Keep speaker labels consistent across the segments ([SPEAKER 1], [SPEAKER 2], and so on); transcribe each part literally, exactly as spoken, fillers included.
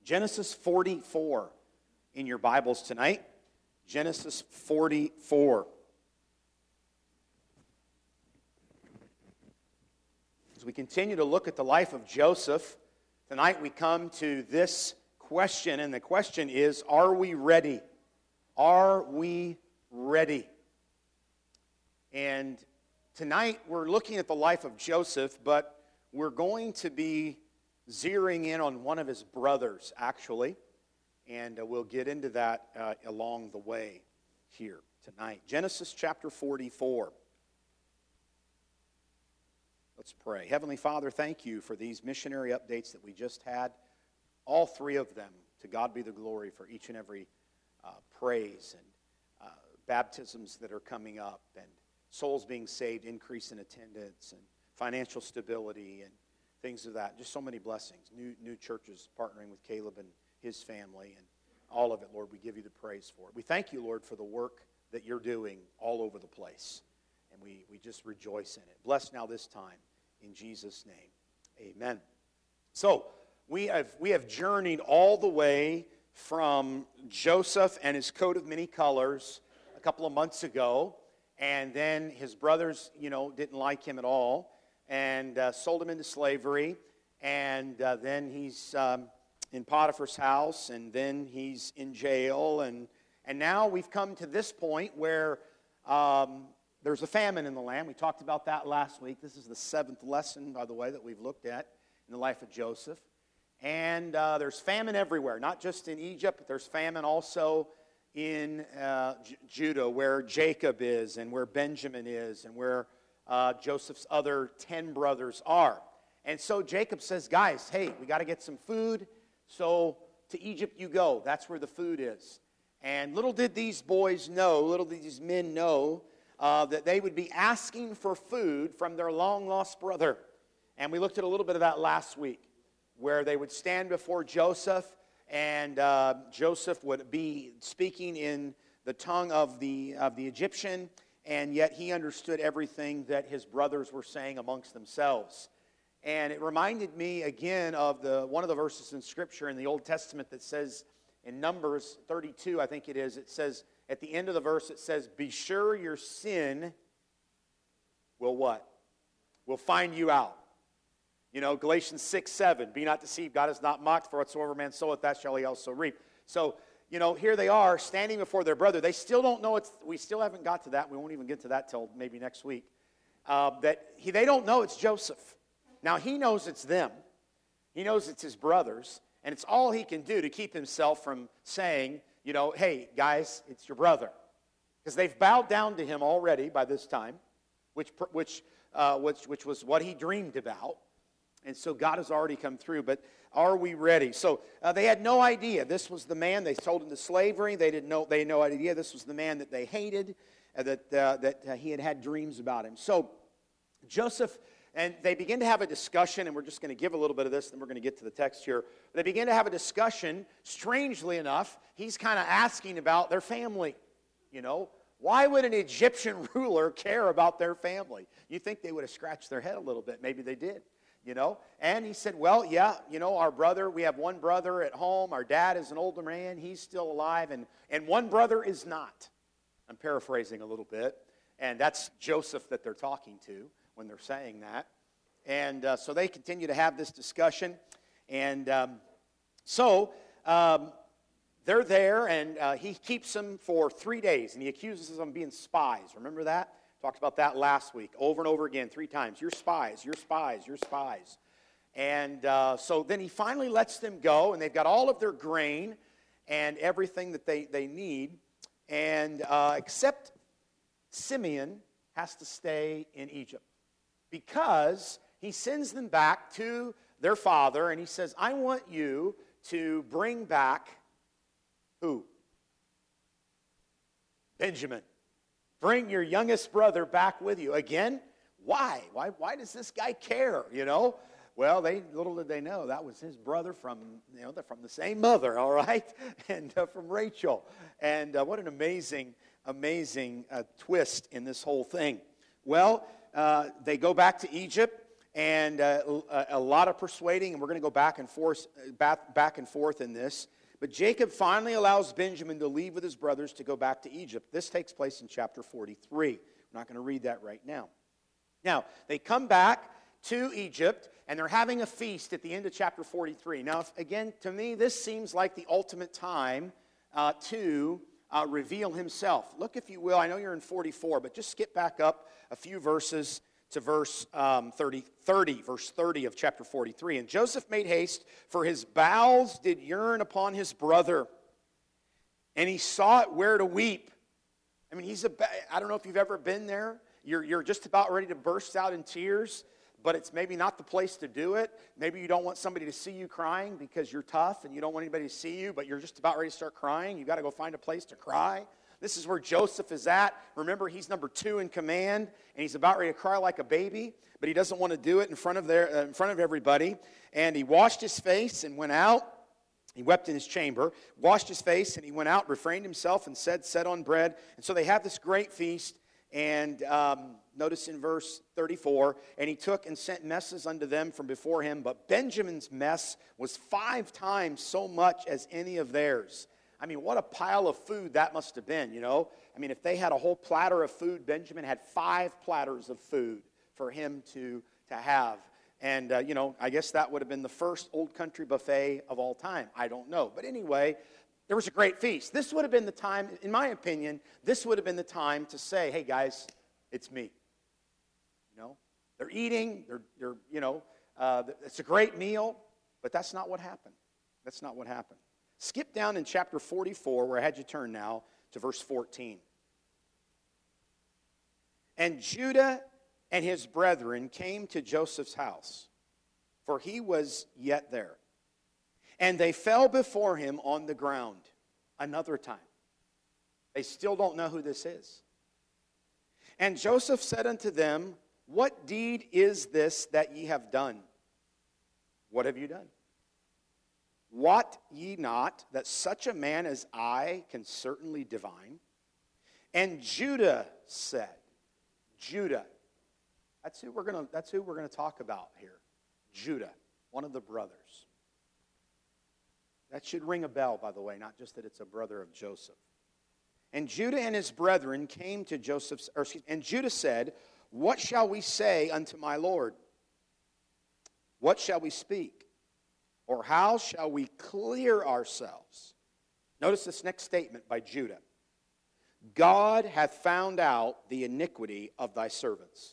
[SPEAKER 1] Genesis forty-four in your Bibles tonight. Genesis forty-four. As we continue to look at the life of Joseph, tonight we come to this question, and the question is, are we ready? Are we ready? And tonight we're looking at the life of Joseph, but we're going to be zeroing in on one of his brothers, actually, and uh, we'll get into that uh, along the way here tonight. Genesis chapter forty-four. Let's pray. Heavenly Father, thank you for these missionary updates that we just had. All three of them. To God be the glory for each and every uh, praise and uh, baptisms that are coming up and souls being saved, increase in attendance and financial stability and things of that. Just so many blessings. New, new churches partnering with Caleb and his family and all of it, Lord, we give you the praise for it. We thank you, Lord, for the work that you're doing all over the place. And we, we just rejoice in it. Bless now this time. In Jesus' name, amen. So, we have, we have journeyed all the way from Joseph and his coat of many colors a couple of months ago, and then his brothers, you know, didn't like him at all, and uh, sold him into slavery, and uh, then he's um, in Potiphar's house, and then he's in jail, and, and now we've come to this point where Um, There's a famine in the land. We talked about that last week. This is the seventh lesson, by the way, that we've looked at in the life of Joseph. And uh, there's famine everywhere, not just in Egypt, but there's famine also in uh, J- Judah, where Jacob is and where Benjamin is and where uh, Joseph's other ten brothers are. And so Jacob says, guys, hey, we got to get some food. So to Egypt you go. That's where the food is. And little did these boys know, little did these men know, Uh, that they would be asking for food from their long-lost brother. And we looked at a little bit of that last week, where they would stand before Joseph, and uh, Joseph would be speaking in the tongue of the, of the Egyptian, and yet he understood everything that his brothers were saying amongst themselves. And it reminded me again of the one of the verses in Scripture in the Old Testament that says, in Numbers thirty-two, I think it is, it says, at the end of the verse, it says, be sure your sin will what? Will find you out. You know, Galatians six, seven, be not deceived, God is not mocked, for whatsoever man soweth, that shall he also reap. So, you know, here they are standing before their brother. They still don't know it's, we still haven't got to that. We won't even get to that till maybe next week. Uh, that he, they don't know it's Joseph. Now, he knows it's them. He knows it's his brothers. And it's all he can do to keep himself from saying, you know, hey, guys, it's your brother. Because they've bowed down to him already by this time, which, which, uh, which, which was what he dreamed about. And so God has already come through. But are we ready? So uh, they had no idea. This was the man. They sold him to slavery. They didn't know. They had no idea. This was the man that they hated, uh, that, uh, that uh, he had had dreams about him. So Joseph... And they begin to have a discussion, and we're just going to give a little bit of this, and then we're going to get to the text here. They begin to have a discussion. Strangely enough, he's kind of asking about their family. You know, why would an Egyptian ruler care about their family? You think they would have scratched their head a little bit. Maybe they did, you know. And he said, well, yeah, you know, our brother, we have one brother at home. Our dad is an older man. He's still alive, and, and one brother is not. I'm paraphrasing a little bit. And that's Joseph that they're talking to when they're saying that. And uh, so they continue to have this discussion. And um, so um, they're there, and uh, he keeps them for three days, and he accuses them of being spies. Remember that? Talked about that last week, over and over again, three times. You're spies, you're spies, you're spies. And uh, so then he finally lets them go, and they've got all of their grain and everything that they, they need. And uh, except Simeon has to stay in Egypt, because he sends them back to their father, and he says, I want you to bring back who? Benjamin. Bring your youngest brother back with you. Again, why? Why, why does this guy care, you know? Well, they little did they know that was his brother from, you know, they're from the same mother, all right? And uh, from Rachel. And uh, what an amazing, amazing uh, twist in this whole thing. Well, uh, they go back to Egypt, and uh, a, a lot of persuading, and we're going to go back and forth, back, back and forth in this. But Jacob finally allows Benjamin to leave with his brothers to go back to Egypt. This takes place in chapter forty-three. We're not going to read that right now. Now, they come back to Egypt, and they're having a feast at the end of chapter forty-three. Now, if, again, to me, this seems like the ultimate time uh, to uh, reveal himself. Look, if you will, I know you're in forty-four, but just skip back up a few verses to verse um, thirty, thirty, verse thirty of chapter forty-three. And Joseph made haste, for his bowels did yearn upon his brother, and he sought where to weep. I mean, he's a, I don't know if you've ever been there. You're, you're just about ready to burst out in tears, but it's maybe not the place to do it. Maybe you don't want somebody to see you crying because you're tough and you don't want anybody to see you, but you're just about ready to start crying. You've got to go find a place to cry. This is where Joseph is at. Remember, he's number two in command, and he's about ready to cry like a baby, but he doesn't want to do it in front of their, uh, in front of everybody. And he washed his face and went out. He wept in his chamber, washed his face, and he went out, refrained himself, and said, set on bread. And so they have this great feast. And um, notice in verse thirty-four, and he took and sent messes unto them from before him, but Benjamin's mess was five times so much as any of theirs. I mean, what a pile of food that must have been, you know. I mean, if they had a whole platter of food, Benjamin had five platters of food for him to, to have. And, uh, you know, I guess that would have been the first old country buffet of all time. I don't know. But anyway, there was a great feast. This would have been the time, in my opinion, this would have been the time to say, hey, guys, it's me. You know, they're eating, they're, they're you know, uh, it's a great meal, but that's not what happened. That's not what happened. Skip down in chapter forty-four, where I had you turn now, to verse fourteen. And Judah and his brethren came to Joseph's house, for he was yet there. And they fell before him on the ground another time. They still don't know who this is. And Joseph said unto them, what deed is this that ye have done? What have you done? Wot ye not that such a man as I can certainly divine? And Judah said, Judah, that's who we're gonna, that's who we're gonna talk about here. Judah, one of the brothers. That should ring a bell, by the way, not just that it's a brother of Joseph. And Judah and his brethren came to Joseph's, or excuse me, and Judah said, what shall we say unto my Lord? What shall we speak? Or how shall we clear ourselves? Notice this next statement by Judah. God hath found out the iniquity of thy servants.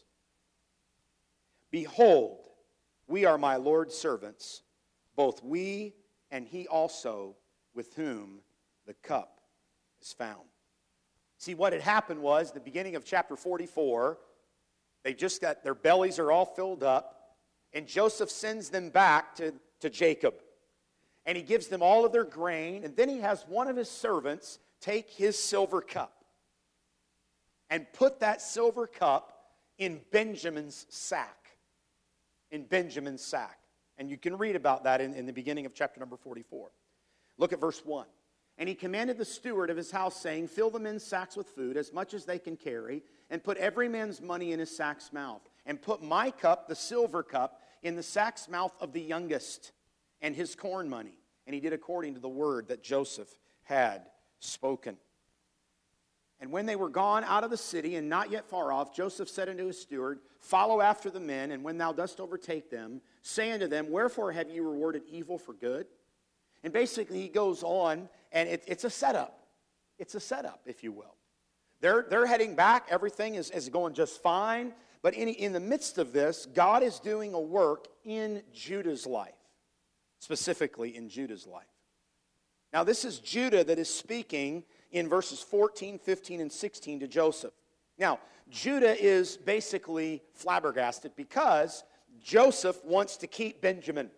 [SPEAKER 1] Behold, we are my Lord's servants, both we and he also with whom the cup is found. See, what had happened was, the beginning of chapter forty-four, they just got, their bellies are all filled up, and Joseph sends them back to, to Jacob. And he gives them all of their grain, and then he has one of his servants take his silver cup and put that silver cup in Benjamin's sack. In Benjamin's sack. And you can read about that in, in the beginning of chapter number forty-four. Look at verse one. And he commanded the steward of his house, saying, fill the men's sacks with food, as much as they can carry, and put every man's money in his sack's mouth. And put my cup, the silver cup, in the sack's mouth of the youngest, and his corn money. And he did according to the word that Joseph had spoken. And when they were gone out of the city, and not yet far off, Joseph said unto his steward, follow after the men, and when thou dost overtake them, say unto them, wherefore have ye rewarded evil for good? And basically he goes on, and it, it's a setup. It's a setup, if you will. They're, they're heading back. Everything is, is going just fine. But in, in the midst of this, God is doing a work in Judah's life. Specifically in Judah's life. Now this is Judah that is speaking in verses fourteen, fifteen, and sixteen to Joseph. Now, Judah is basically flabbergasted because Joseph wants to keep Benjamin.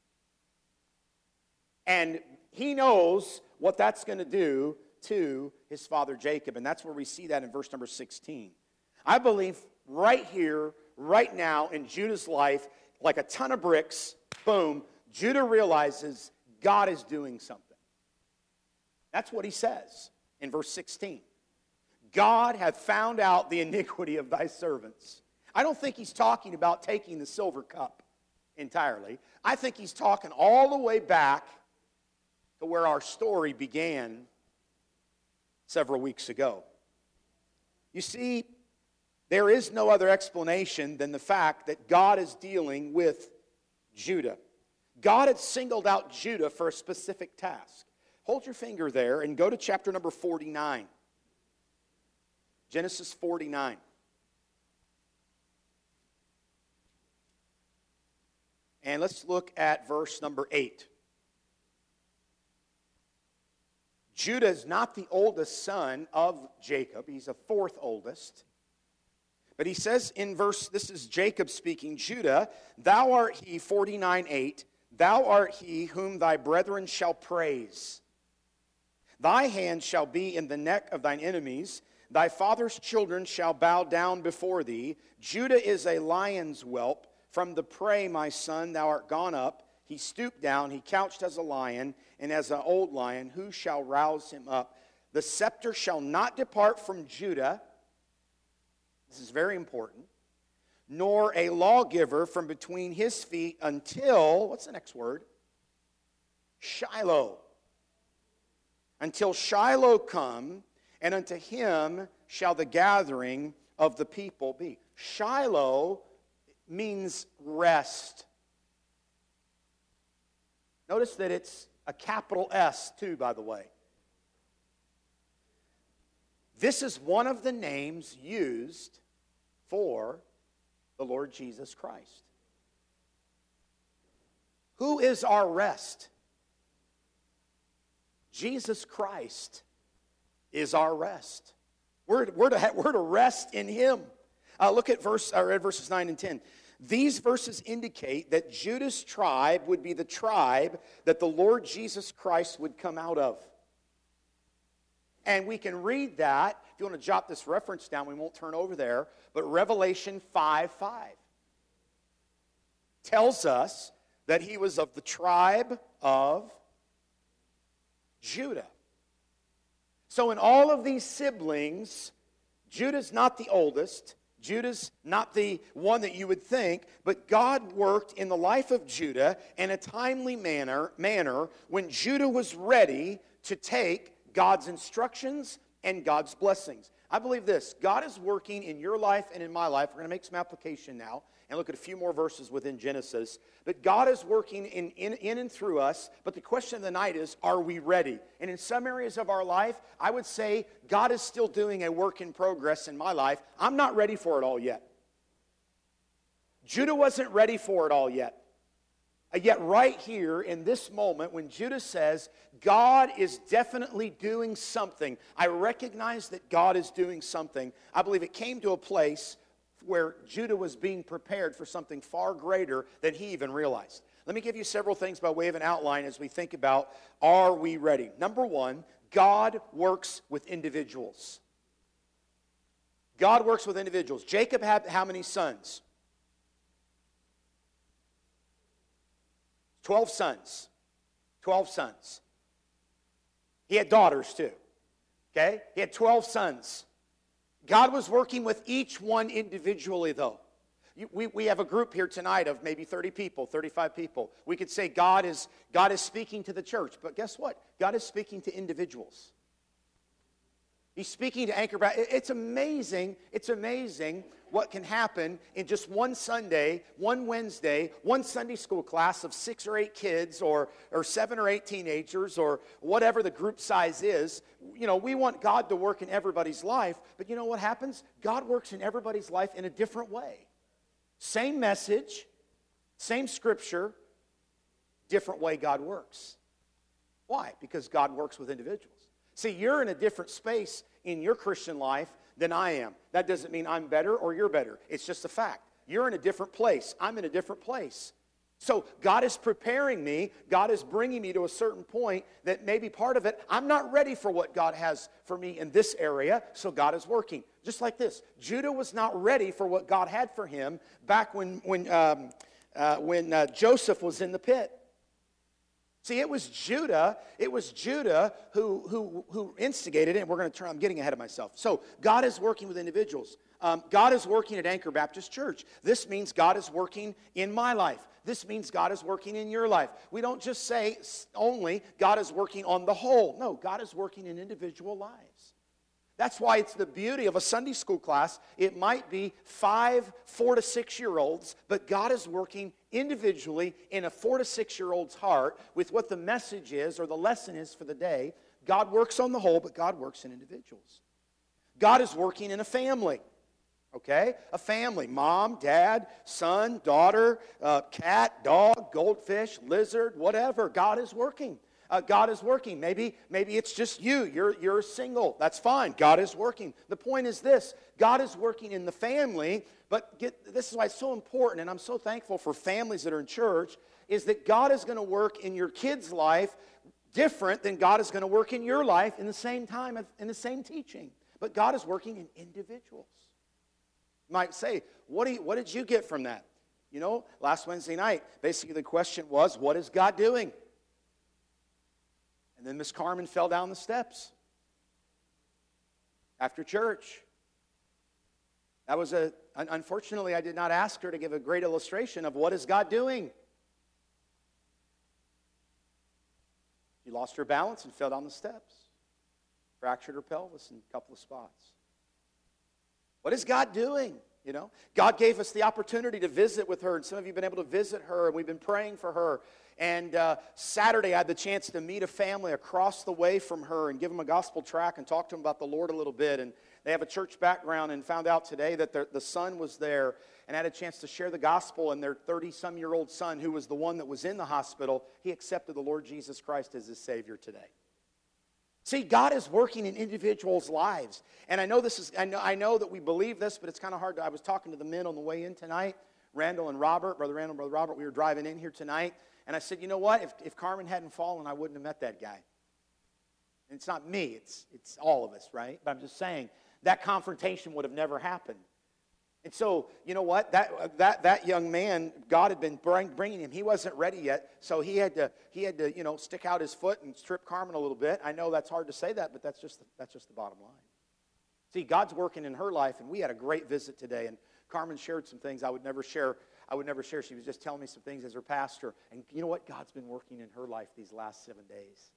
[SPEAKER 1] And he knows what that's going to do to his father Jacob. And that's where we see that in verse number sixteen. I believe right here, right now in Judah's life, like a ton of bricks, boom, Judah realizes God is doing something. That's what he says in verse sixteen. God hath found out the iniquity of thy servants. I don't think he's talking about taking the silver cup entirely. I think he's talking all the way back to where our story began several weeks ago. You see, there is no other explanation than the fact that God is dealing with Judah. God had singled out Judah for a specific task. Hold your finger there and go to chapter number forty-nine. Genesis forty-nine. And let's look at verse number eight. Judah is not the oldest son of Jacob. He's the fourth oldest. But he says in verse, this is Jacob speaking, Judah, thou art he, forty-nine eight, thou art he whom thy brethren shall praise. Thy hand shall be in the neck of thine enemies. Thy father's children shall bow down before thee. Judah is a lion's whelp. From the prey, my son, thou art gone up. He stooped down, he couched as a lion, and as an old lion, who shall rouse him up? The scepter shall not depart from Judah. This is very important. Nor a lawgiver from between his feet until, what's the next word? Shiloh. Until Shiloh come, and unto him shall the gathering of the people be. Shiloh means rest. Notice that it's a capital S too, by the way. This is one of the names used for the Lord Jesus Christ. Who is our rest? Jesus Christ is our rest. We're, we're, to, we're to rest in Him. Uh, look at verse, I read verses nine and ten. These verses indicate that Judah's tribe would be the tribe that the Lord Jesus Christ would come out of. And we can read that. If you want to jot this reference down, we won't turn over there. But Revelation five five tells us that he was of the tribe of Judah. So in all of these siblings, Judah's not the oldest. Judah's not the one that you would think, but God worked in the life of Judah in a timely manner, manner when Judah was ready to take God's instructions and God's blessings. I believe this. God is working in your life and in my life. We're going to make some application now and look at a few more verses within Genesis. But God is working in, in, in and through us. But the question of the night is, are we ready? And in some areas of our life, I would say God is still doing a work in progress in my life. I'm not ready for it all yet. Judah wasn't ready for it all yet. Yet right here in this moment when Judah says, God is definitely doing something. I recognize that God is doing something. I believe it came to a place where Judah was being prepared for something far greater than he even realized. Let me give you several things by way of an outline as we think about, are we ready? Number one, God works with individuals. God works with individuals. Jacob had how many sons? Twelve sons. Twelve sons. He had daughters too. Okay? He had twelve sons. God was working with each one individually though. You, we, we have a group here tonight of maybe thirty people, thirty-five people. We could say God is, God is speaking to the church. But guess what? God is speaking to individuals. He's speaking to Anchor Baptist. It's amazing, it's amazing what can happen in just one Sunday, one Wednesday, one Sunday school class of six or eight kids or, or seven or eight teenagers or whatever the group size is. You know, we want God to work in everybody's life, but you know what happens? God works in everybody's life in a different way. Same message, same scripture, different way God works. Why? Because God works with individuals. See, you're in a different space in your Christian life than I am. That doesn't mean I'm better or you're better. It's just a fact. You're in a different place. I'm in a different place. So God is preparing me. God is bringing me to a certain point that maybe part of it, I'm not ready for what God has for me in this area, so God is working. Just like this. Judah was not ready for what God had for him back when, when, um, uh, when uh, Joseph was in the pit. See, it was Judah, it was Judah who, who, who instigated it, and we're going to turn, I'm getting ahead of myself. So, God is working with individuals. Um, God is working at Anchor Baptist Church. This means God is working in my life. This means God is working in your life. We don't just say only God is working on the whole. No, God is working in individual lives. That's why it's the beauty of a Sunday school class. It might be five, four to six-year-olds, but God is working individually in a four to six-year-old's heart with what the message is or the lesson is for the day. God works on the whole, but God works in individuals. God is working in a family. Okay? A family. Mom, dad, son, daughter, uh, cat, dog, goldfish, lizard, whatever. God is working. Uh, God is working. Maybe, maybe it's just you. You're, you're single. That's fine. God is working. The point is this. God is working in the family, but get, this is why it's so important, and I'm so thankful for families that are in church, is that God is going to work in your kid's life different than God is going to work in your life in the same time, in the same teaching. But God is working in individuals. You might say, what, do you, what did you get from that? You know, last Wednesday night, basically the question was, what is God doing? And then Miss Carmen fell down the steps after church. That was a, unfortunately, I did not ask her to give a great illustration of what is God doing. She lost her balance and fell down the steps. Fractured her pelvis in a couple of spots. What is God doing? You know, God gave us the opportunity to visit with her, and some of you have been able to visit her, and we've been praying for her. And uh, Saturday, I had the chance to meet a family across the way from her and give them a gospel tract and talk to them about the Lord a little bit. And they have a church background, and found out today that their, the son was there, and had a chance to share the gospel. And their thirty-some-year-old son, who was the one that was in the hospital, he accepted the Lord Jesus Christ as his Savior today. See, God is working in individuals' lives. And I know this is I know, I know that we believe this, but it's kind of hard to, I was talking to the men on the way in tonight, Randall and Robert, Brother Randall and Brother Robert, we were driving in here tonight, and I said, you know what, if, if Carmen hadn't fallen, I wouldn't have met that guy. And it's not me, it's, it's all of us, right? But I'm just saying, that confrontation would have never happened. And so, you know what? That that that young man, God had been bring, bringing him. He wasn't ready yet, so he had to he had to you know stick out his foot and strip Carmen a little bit. I know that's hard to say that, but that's just the, that's just the bottom line. See, God's working in her life, and we had a great visit today. And Carmen shared some things I would never share. I would never share. She was just telling me some things as her pastor. And you know what? God's been working in her life these last seven days.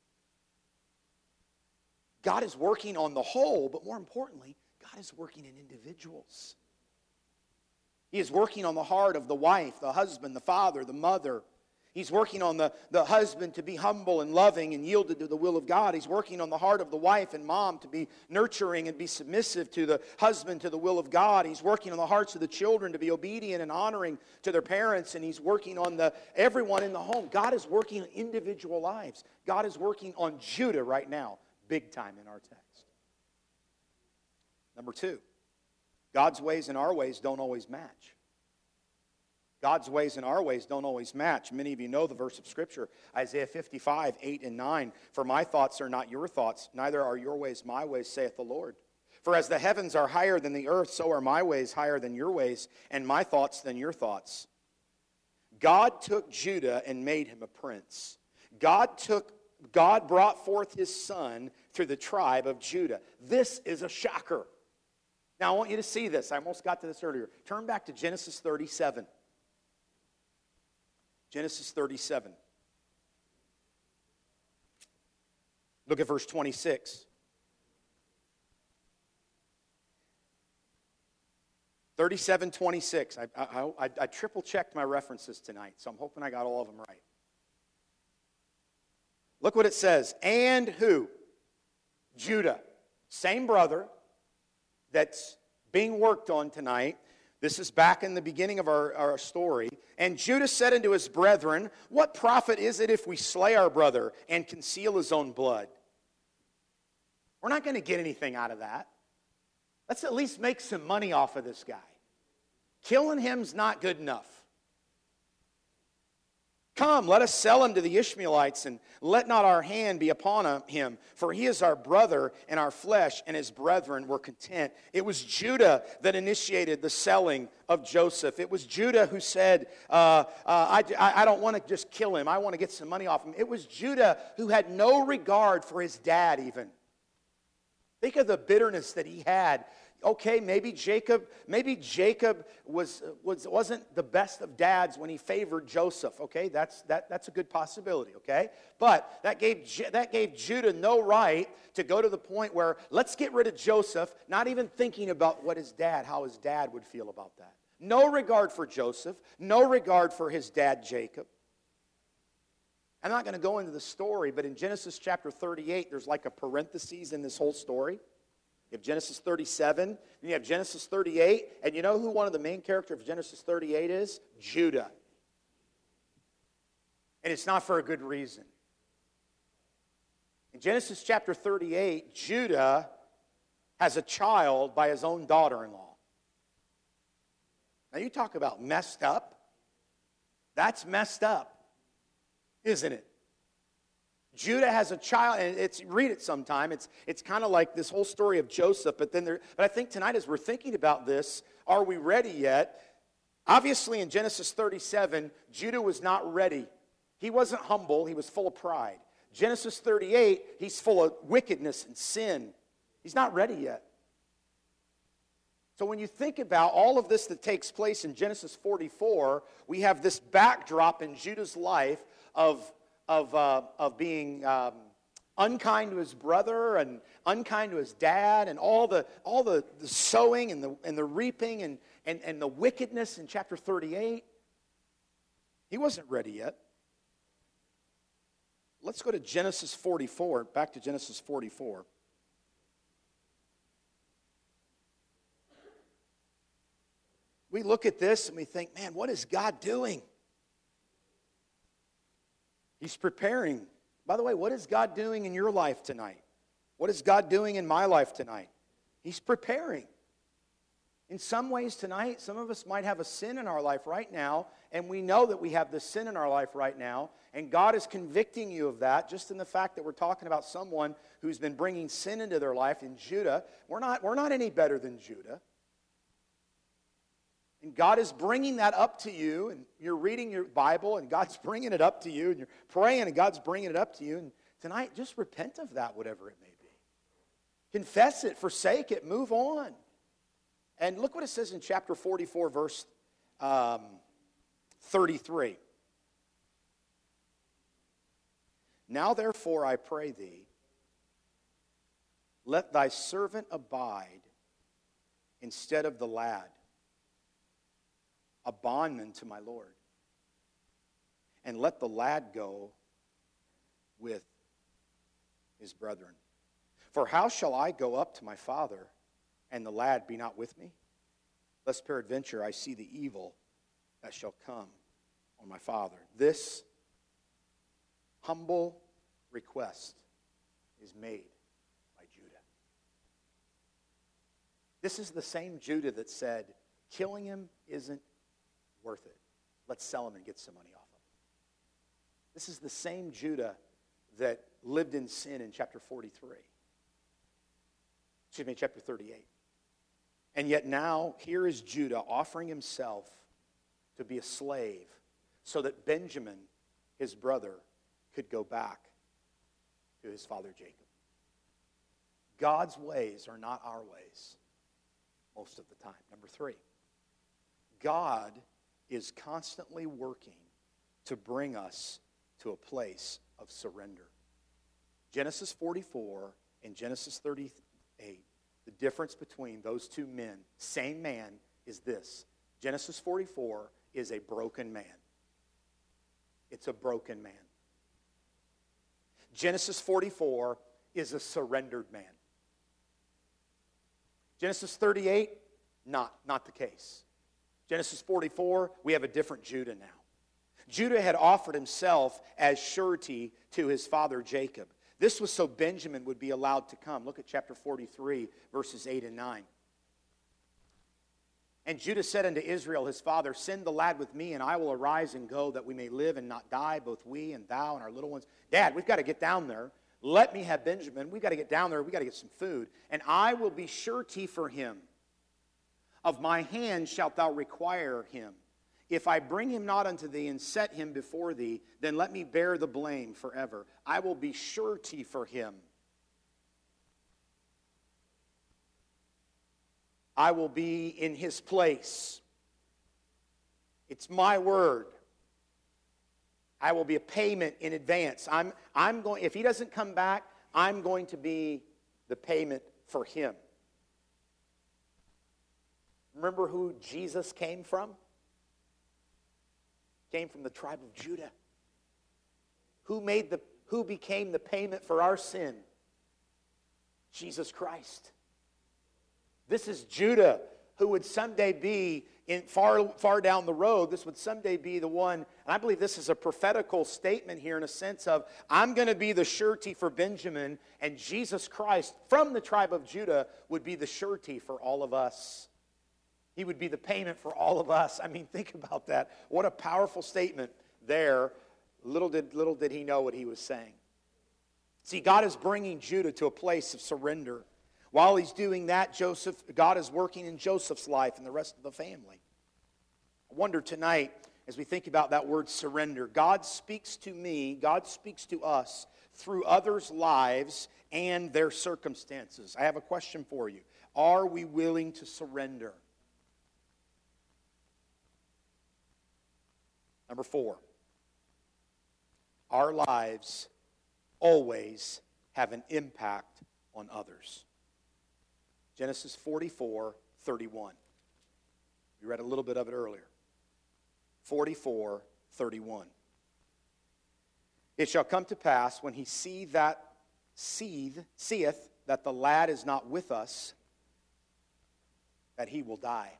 [SPEAKER 1] God is working on the whole, but more importantly, God is working in individuals. He is working on the heart of the wife, the husband, the father, the mother. He's working on the, the husband to be humble and loving and yielded to the will of God. He's working on the heart of the wife and mom to be nurturing and be submissive to the husband, to the will of God. He's working on the hearts of the children to be obedient and honoring to their parents. And he's working on the everyone in the home. God is working on individual lives. God is working on Judah right now, big time in our text. Number two. God's ways and our ways don't always match. God's ways and our ways don't always match. Many of you know the verse of Scripture, Isaiah fifty-five, eight and nine. For my thoughts are not your thoughts, neither are your ways my ways, saith the Lord. For as the heavens are higher than the earth, so are my ways higher than your ways, and my thoughts than your thoughts. God took Judah and made him a prince. God took, God brought forth his son through the tribe of Judah. This is a shocker. Now, I want you to see this. I almost got to this earlier. Turn back to Genesis thirty-seven. Genesis thirty-seven. Look at verse twenty-six. thirty-seven twenty-six. I, I, I, I triple-checked my references tonight, so I'm hoping I got all of them right. Look what it says. And who? Judah. Same brother that's being worked on tonight. This is back in the beginning of our, our story. And Judah said unto his brethren, what profit is it if we slay our brother and conceal his own blood? We're not going to get anything out of that. Let's at least make some money off of this guy. Killing him's not good enough. Come, let us sell him to the Ishmaelites, and let not our hand be upon him, for he is our brother and our flesh, and his brethren were content. It was Judah that initiated the selling of Joseph. It was Judah who said, uh, uh, I, I don't want to just kill him. I want to get some money off him. It was Judah who had no regard for his dad even. Think of the bitterness that he had. Okay, maybe Jacob, maybe Jacob was, was, wasn't the best of dads when he favored Joseph. Okay, that's, that, that's a good possibility, okay? But that gave, that gave Judah no right to go to the point where, let's get rid of Joseph, not even thinking about what his dad, how his dad would feel about that. No regard for Joseph, no regard for his dad Jacob. I'm not going to go into the story, but in Genesis chapter thirty-eight, there's like a parenthesis in this whole story. You have Genesis thirty-seven, then you have Genesis thirty-eight, and you know who one of the main characters of Genesis thirty-eight is? Judah. And it's not for a good reason. In Genesis chapter thirty-eight, Judah has a child by his own daughter-in-law. Now you talk about messed up. That's messed up, isn't it? Judah has a child, and it's read it sometime. It's it's kind of like this whole story of Joseph, but then there. But I think tonight, as we're thinking about this, are we ready yet? Obviously, in Genesis thirty-seven, Judah was not ready. He wasn't humble. He was full of pride. Genesis thirty-eight, he's full of wickedness and sin. He's not ready yet. So when you think about all of this that takes place in Genesis forty-four, we have this backdrop in Judah's life of Of, uh, of being um, unkind to his brother and unkind to his dad, and all the all the, the sowing and the and the reaping and, and, and the wickedness in chapter thirty-eight. He wasn't ready yet. Let's go to Genesis forty-four, back to Genesis forty-four. We look at this and we think, man, what is God doing? He's preparing. By the way, what is God doing in your life tonight? What is God doing in my life tonight? He's preparing. In some ways tonight, some of us might have a sin in our life right now, and we know that we have this sin in our life right now, and God is convicting you of that just in the fact that we're talking about someone who's been bringing sin into their life in Judah. We're not, we're not any better than Judah. And God is bringing that up to you, and you're reading your Bible, and God's bringing it up to you, and you're praying, and God's bringing it up to you. And tonight, just repent of that, whatever it may be. Confess it, forsake it, move on. And look what it says in chapter forty-four, verse um, thirty-three. Now, therefore, I pray thee, let thy servant abide instead of the lad, a bondman to my Lord. And let the lad go with his brethren. For how shall I go up to my father, and the lad be not with me? Lest peradventure I see the evil that shall come on my father. This humble request is made by Judah. This is the same Judah that said, killing him isn't worth it. Let's sell him and get some money off him. This is the same Judah that lived in sin in chapter forty-three. Excuse me, chapter thirty-eight. And yet now, here is Judah offering himself to be a slave so that Benjamin, his brother, could go back to his father Jacob. God's ways are not our ways most of the time. Number three, God is constantly working to bring us to a place of surrender. Genesis forty-four and Genesis thirty-eight, the difference between those two men, same man, is this. Genesis forty-four is a broken man. It's a broken man. Genesis forty-four is a surrendered man. Genesis thirty-eight, not, not the case. Genesis forty-four, we have a different Judah now. Judah had offered himself as surety to his father Jacob. This was so Benjamin would be allowed to come. Look at chapter forty-three, verses eight and nine. And Judah said unto Israel his father, send the lad with me, and I will arise and go, that we may live and not die, both we and thou and our little ones. Dad, we've got to get down there. Let me have Benjamin. We've got to get down there. We've got to get some food. And I will be surety for him. Of my hand shalt thou require him. If I bring him not unto thee and set him before thee, then let me bear the blame forever. I will be surety for him. I will be in his place. It's my word. I will be a payment in advance. I'm, I'm going, if he doesn't come back, I'm going to be the payment for him. Remember who Jesus came from? Came from the tribe of Judah. Who made the who became the payment for our sin? Jesus Christ. This is Judah, who would someday be in far far down the road. This would someday be the one, and I believe this is a prophetical statement here in a sense of, I'm going to be the surety for Benjamin, and Jesus Christ from the tribe of Judah would be the surety for all of us. He would be the payment for all of us. I mean, think about that. What a powerful statement there. Little did, little did he know what he was saying. See, God is bringing Judah to a place of surrender. While he's doing that, Joseph, God is working in Joseph's life and the rest of the family. I wonder tonight, as we think about that word surrender, God speaks to me, God speaks to us through others' lives and their circumstances. I have a question for you. Are we willing to surrender? Number four, our lives always have an impact on others. Genesis forty-four, thirty-one. We read a little bit of it earlier. forty-four, thirty-one. It shall come to pass when he see that seeth, seeth that the lad is not with us, that he will die.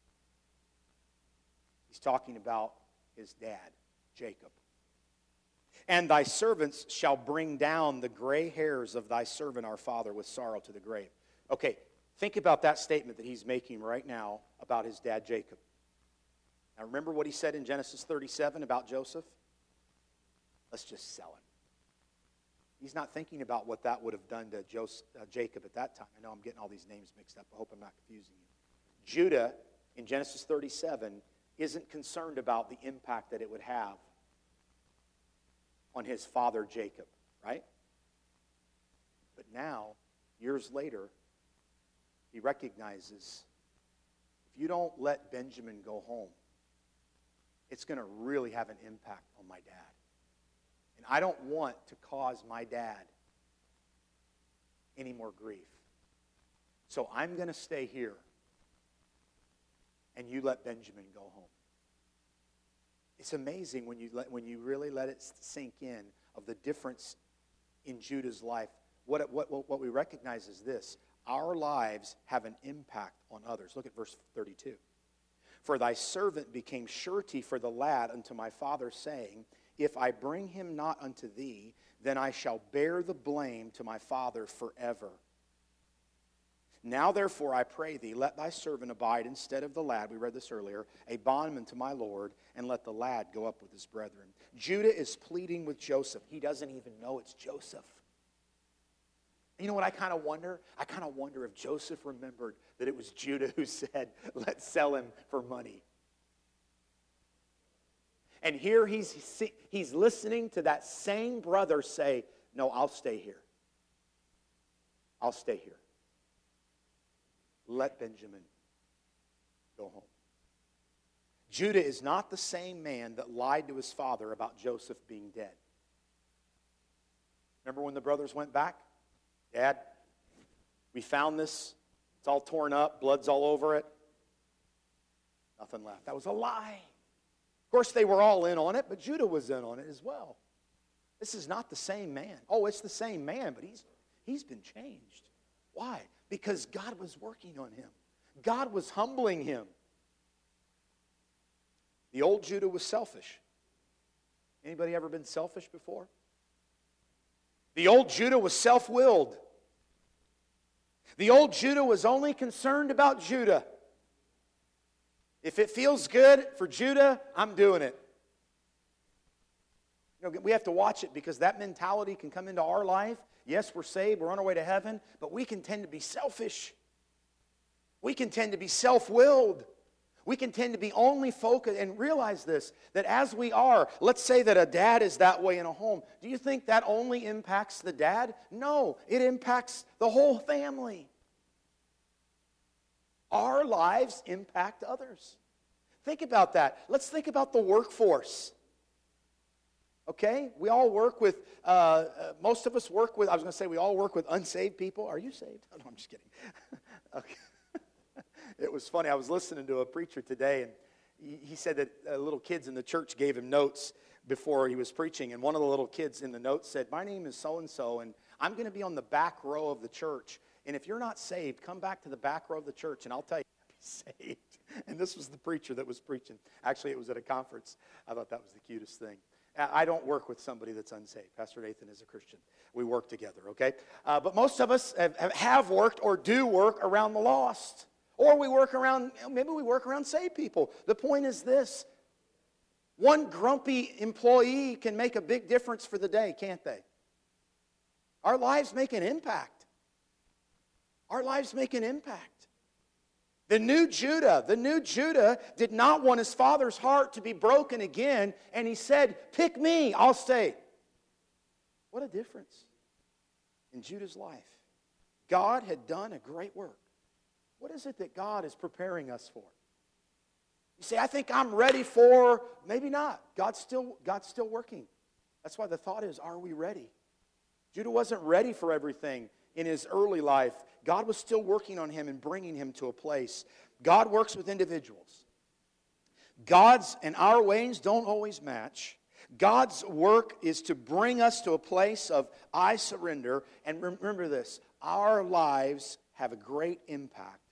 [SPEAKER 1] He's talking about his dad, Jacob. And thy servants shall bring down the gray hairs of thy servant our father with sorrow to the grave. Okay, think about that statement that he's making right now about his dad, Jacob. Now remember what he said in Genesis thirty-seven about Joseph? Let's just sell him. He's not thinking about what that would have done to Joseph, uh, Jacob at that time. I know I'm getting all these names mixed up. I hope I'm not confusing you. Judah, in Genesis thirty-seven, isn't concerned about the impact that it would have on his father Jacob, right? But now, years later, he recognizes, if you don't let Benjamin go home, it's going to really have an impact on my dad. And I don't want to cause my dad any more grief. So I'm going to stay here, and you let Benjamin go home. It's amazing when you let, when you really let it sink in of the difference in Judah's life. What, it, what, what we recognize is this: our lives have an impact on others. Look at verse thirty-two. For thy servant became surety for the lad unto my father, saying, if I bring him not unto thee, then I shall bear the blame to my father forever. Now therefore I pray thee, let thy servant abide instead of the lad, we read this earlier, a bondman to my Lord, and let the lad go up with his brethren. Judah is pleading with Joseph. He doesn't even know it's Joseph. You know what I kind of wonder? I kind of wonder if Joseph remembered that it was Judah who said, let's sell him for money. And here he's, he's listening to that same brother say, no, I'll stay here. I'll stay here. Let Benjamin go home. Judah is not the same man that lied to his father about Joseph being dead. Remember when the brothers went back? Dad, we found this. It's all torn up. Blood's all over it. Nothing left. That was a lie. Of course, they were all in on it, but Judah was in on it as well. This is not the same man. Oh, it's the same man, but he's, he's been changed. Why? Because God was working on him. God was humbling him. The old Judah was selfish. Anybody ever been selfish before? The old Judah was self-willed. The old Judah was only concerned about Judah. If it feels good for Judah, I'm doing it. You know, we have to watch it because that mentality can come into our life. Yes, we're saved, we're on our way to heaven, but we can tend to be selfish. We can tend to be self-willed. We can tend to be only focused, and realize this, that as we are, let's say that a dad is that way in a home. Do you think that only impacts the dad? No, it impacts the whole family. Our lives impact others. Think about that. Let's think about the workforce. Okay? We all work with, uh, uh, most of us work with, I was going to say we all work with unsaved people. Are you saved? Oh, no, I'm just kidding. Okay. It was funny. I was listening to a preacher today, and he, he said that uh, little kids in the church gave him notes before he was preaching, and one of the little kids in the notes said, my name is so-and-so, and I'm going to be on the back row of the church, and if you're not saved, come back to the back row of the church, and I'll tell you, be saved. And this was the preacher that was preaching. Actually, it was at a conference. I thought that was the cutest thing. I don't work with somebody that's unsaved. Pastor Nathan is a Christian. We work together, okay? Uh, but most of us have, have worked or do work around the lost. Or we work around, maybe we work around saved people. The point is this. One grumpy employee can make a big difference for the day, can't they? Our lives make an impact. Our lives make an impact. The new Judah, the new Judah did not want his father's heart to be broken again, and he said, pick me, I'll stay. What a difference in Judah's life. God had done a great work. What is it that God is preparing us for? You say, I think I'm ready for, maybe not. God's still, God's still working. That's why the thought is, are we ready? Judah wasn't ready for everything in his early life. God was still working on him and bringing him to a place. God works with individuals. God's and our ways don't always match. God's work is to bring us to a place of I surrender. And remember this, our lives have a great impact